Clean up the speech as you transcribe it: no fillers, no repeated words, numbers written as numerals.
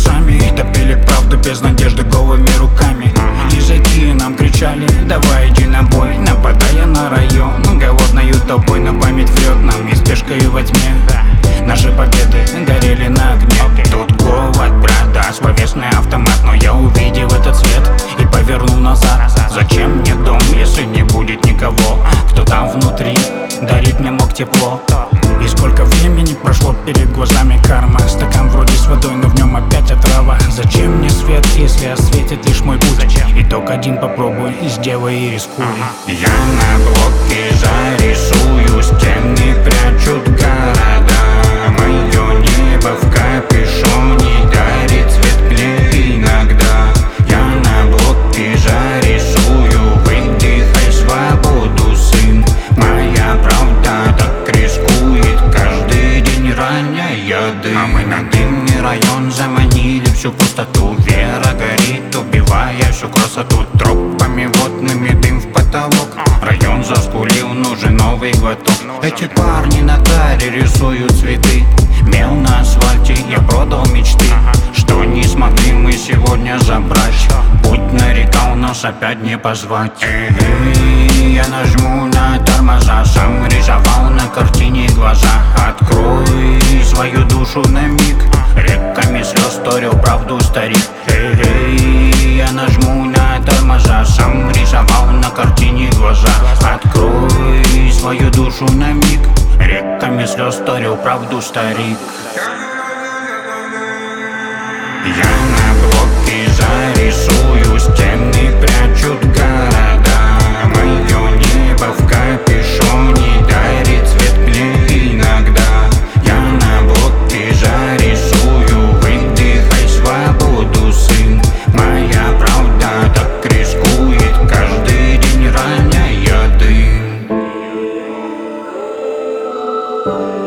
глазами топили правду без надежды голыми руками. Языки нам кричали: давай иди на бой, нападая на район голодною толпой. Но память врет нам и спешкой во тьме. Наши победы горели на огне. Тут голод, брата, словесный автомат. Но я увидел этот свет и повернул назад. Зачем мне дом, если не будет никого, кто там внутри дарит мне мог тепло? И сколько времени прошло перед глазами карма. Стакан вроде с водой, но в нем опять отрава. Зачем мне свет, если осветит лишь мой путь? Итог один: попробуй, сделай и рискуй. Я на блоке зарисую, стены прячут города. Мое небо в капюшоне дарит свет мне иногда. Я на блоке зарисую, выдыхай свободу, сын. Моя правда так рискует, каждый день роняя дым. А мы на дымный район заманили всю пустоту. Вера горит, убивая всю красоту. Тропами водными дым в потолок. Район заскулил, нужен новый глоток. Эти парни на таре рисуют цветы. Мел на асфальте, я продал мечты. Что не смогли мы сегодня забрать. Путь на река у нас опять не позвать. Я нажму на тормоза, сам рисовал на картине глаза. Открой свою душу на миг, реками слез торил правду старик. Я нажму на тормоза, сам рисовал на картине глаза. Открой свою душу на миг, реками слез торил правду старик. Я на блоке зарисую, стены прячут города. Мое небо в капюшоне дарит свет мне иногда. Я на блоке зарисую, выдыхай свободу, сын. Моя правда так рискует, каждый день роняя дым.